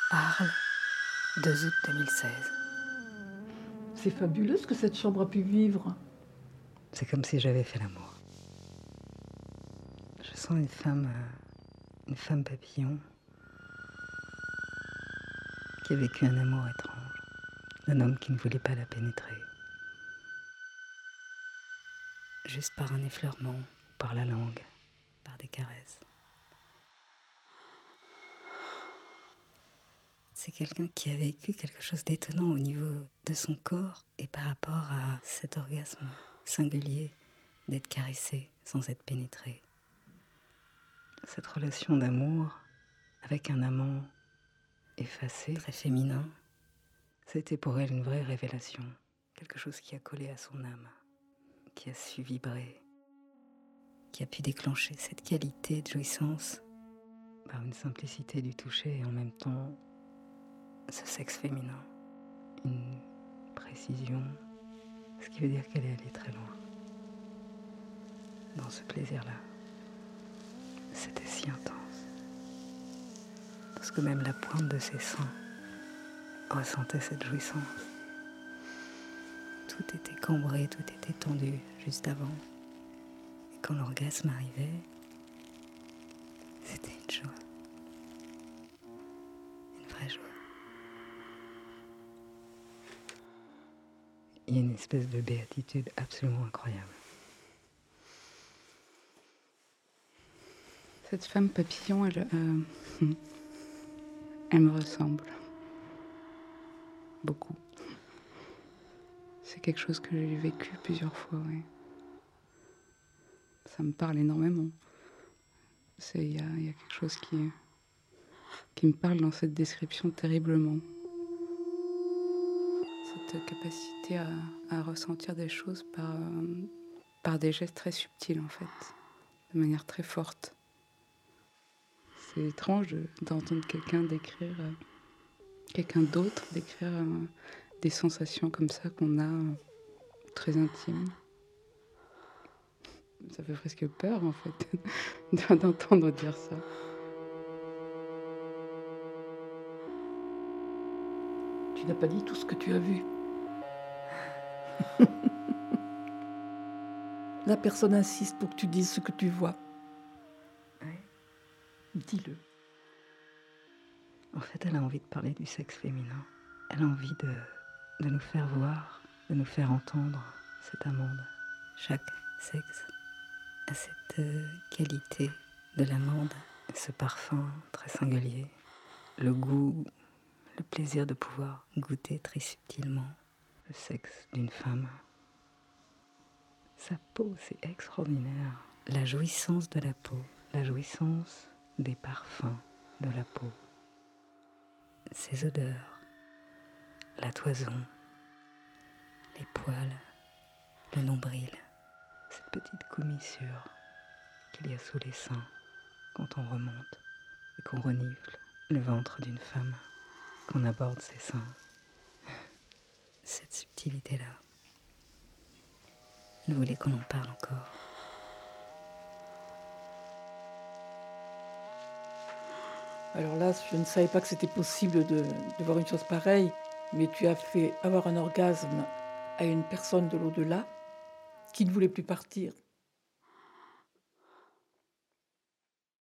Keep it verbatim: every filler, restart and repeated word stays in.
Arles, deux août deux mille seize. C'est fabuleux ce que cette chambre a pu vivre. C'est comme si j'avais fait l'amour. Je sens une femme, euh, une femme papillon qui a vécu un amour étrange, d'un homme qui ne voulait pas la pénétrer. Juste par un effleurement, par la langue, par des caresses. C'est quelqu'un qui a vécu quelque chose d'étonnant au niveau de son corps et par rapport à cet orgasme singulier d'être caressé sans être pénétré. Cette relation d'amour avec un amant effacé, très féminin, c'était pour elle une vraie révélation. Quelque chose qui a collé à son âme, qui a su vibrer, qui a pu déclencher cette qualité de jouissance par une simplicité du toucher et en même temps ce sexe féminin, une précision, ce qui veut dire qu'elle est allée très loin. Dans ce plaisir-là, c'était si intense. Parce que même la pointe de ses seins ressentait cette jouissance. Tout était cambré, tout était tendu juste avant. Et quand l'orgasme arrivait, c'était une joie. Une vraie joie. Il y a une espèce de béatitude absolument incroyable. Cette femme papillon, elle, euh, elle me ressemble. Beaucoup. C'est quelque chose que j'ai vécu plusieurs fois, oui. Ça me parle énormément. Il y, y a quelque chose qui, qui me parle dans cette description terriblement. Cette capacité à, à ressentir des choses par, euh, par des gestes très subtils, en fait, de manière très forte. C'est étrange de, d'entendre quelqu'un décrire, euh, quelqu'un d'autre décrire euh, des sensations comme ça qu'on a, euh, très intimes. Ça fait presque peur, en fait, d'entendre dire ça. Tu n'as pas dit tout ce que tu as vu. La personne insiste pour que tu dises ce que tu vois. Oui. Dis-le. En fait, elle a envie de parler du sexe féminin. Elle a envie de, de nous faire voir, de nous faire entendre cet amande. Chaque sexe a cette euh, qualité de l'amande, ce parfum très singulier, le goût, le plaisir de pouvoir goûter très subtilement le sexe d'une femme. Sa peau, c'est extraordinaire. La jouissance de la peau, la jouissance des parfums de la peau. Ces odeurs, la toison, les poils, le nombril, cette petite commissure qu'il y a sous les seins quand on remonte et qu'on renifle le ventre d'une femme, qu'on aborde ses seins. Cette subtilité-là. Elle voulait qu'on en parle encore. Alors là, je ne savais pas que c'était possible de, de voir une chose pareille, mais tu as fait avoir un orgasme à une personne de l'au-delà qui ne voulait plus partir.